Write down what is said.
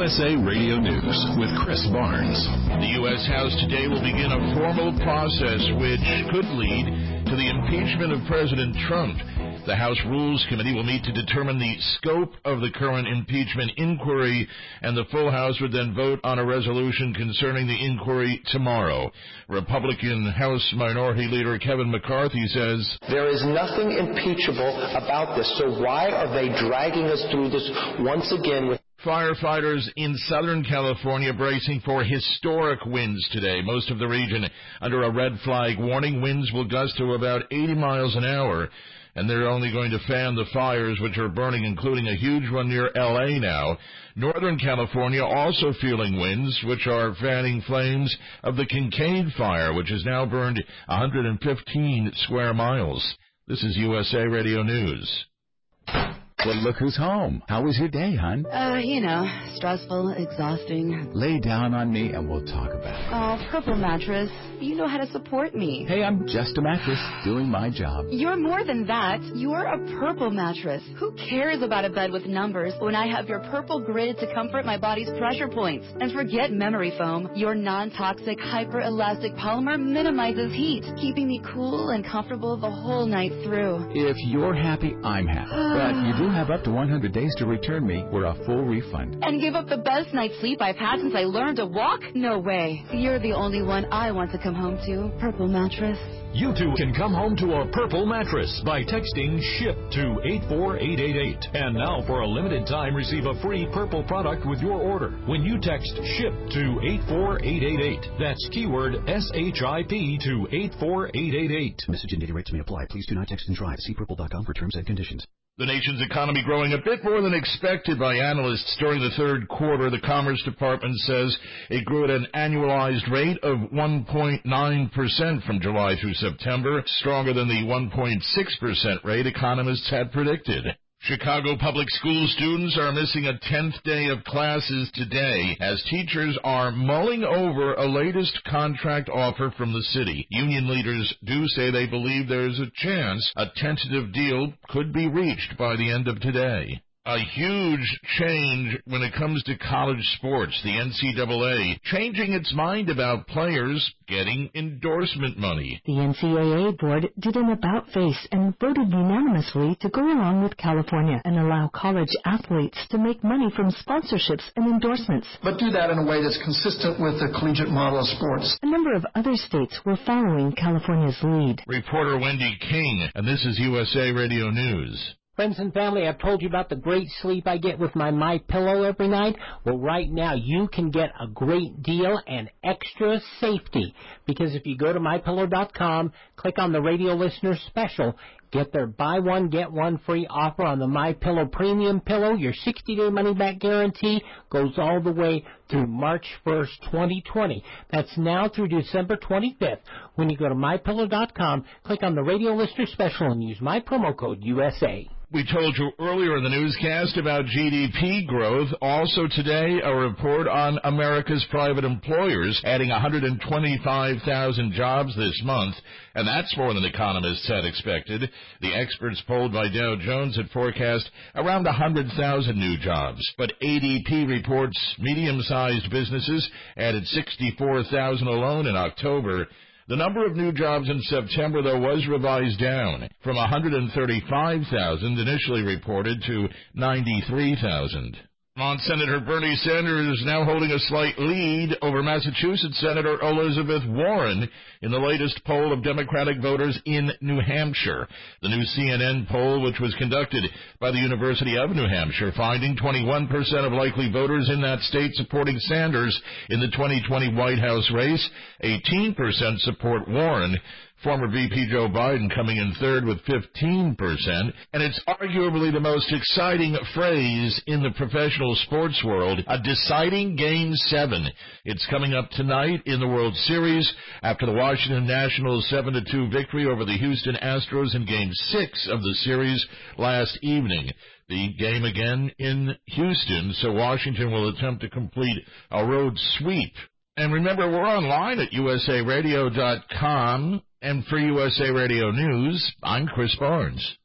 USA Radio News with Chris Barnes. The U.S. House today will begin a formal process which could lead to the impeachment of President Trump. The House Rules Committee will meet to determine the scope of the current impeachment inquiry, and the full House would then vote on a resolution concerning the inquiry tomorrow. Republican House Minority Leader Kevin McCarthy says, "There is nothing impeachable about this, so why are they dragging us through this once again with..." Firefighters in Southern California bracing for historic winds today. Most of the region under a red flag warning. Winds will gust to about 80 miles an hour. And they're only going to fan the fires which are burning, including a huge one near L.A. now. Northern California also feeling winds, which are fanning flames of the Kincaid fire, which has now burned 115 square miles. This is USA Radio News. Well, look who's home. How was your day, hon? Stressful, exhausting. Lay down on me and we'll talk about it. Oh, Purple Mattress. You know how to support me. Hey, I'm just a mattress doing my job. You're more than that. You're a Purple Mattress. Who cares about a bed with numbers when I have your Purple Grid to comfort my body's pressure points? And forget memory foam. Your non-toxic, hyper-elastic polymer minimizes heat, keeping me cool and comfortable the whole night through. If you're happy, I'm happy. But you do have up to 100 days to return me for a full refund. And give up the best night's sleep I've had since I learned to walk? No way. You're the only one I want to come home to. Purple Mattress. You too can come home to a Purple Mattress by texting SHIP to 84888. And now for a limited time, receive a free Purple product with your order when you text SHIP to 84888. That's keyword SHIP to 84888. Message and data rates may apply. Please do not text and drive. See purple.com for terms and conditions. The nation's economy growing a bit more than expected by analysts during the third quarter. The Commerce Department says it grew at an annualized rate of 1.9% from July through September, stronger than the 1.6% rate economists had predicted. Chicago public school students are missing a 10th day of classes today as teachers are mulling over a latest contract offer from the city. Union leaders do say they believe there's a chance a tentative deal could be reached by the end of today. A huge change when it comes to college sports. The NCAA changing its mind about players getting endorsement money. The NCAA board did an about-face and voted unanimously to go along with California and allow college athletes to make money from sponsorships and endorsements. But do that in a way that's consistent with the collegiate model of sports. A number of other states were following California's lead. Reporter Wendy King, and this is USA Radio News. Friends and family, I've told you about the great sleep I get with my MyPillow every night. Well, right now you can get a great deal and extra safety because if you go to MyPillow.com, click on the radio listener special, get their buy one, get one free offer on the MyPillow Premium Pillow. Your 60-day money-back guarantee goes all the way through March 1st, 2020. That's now through December 25th. When you go to MyPillow.com, click on the radio listener special and use my promo code USA. We told you earlier in the newscast about GDP growth. Also today, a report on America's private employers adding 125,000 jobs this month, and that's more than economists had expected. The experts polled by Dow Jones had forecast around 100,000 new jobs. But ADP reports medium-sized businesses added 64,000 alone in October. The number of new jobs in September, though, was revised down from 135,000 initially reported to 93,000. Vermont Senator Bernie Sanders is now holding a slight lead over Massachusetts Senator Elizabeth Warren in the latest poll of Democratic voters in New Hampshire. The new CNN poll, which was conducted by the University of New Hampshire, finding 21% of likely voters in that state supporting Sanders in the 2020 White House race, 18% support Warren. Former VP Joe Biden coming in third with 15%, and it's arguably the most exciting phrase in the professional sports world, a deciding Game 7. It's coming up tonight in the World Series after the Washington Nationals' 7-2 victory over the Houston Astros in Game 6 of the series last evening. The game again in Houston, so Washington will attempt to complete a road sweep. And remember, we're online at usaradio.com. And for USA Radio News, I'm Chris Barnes.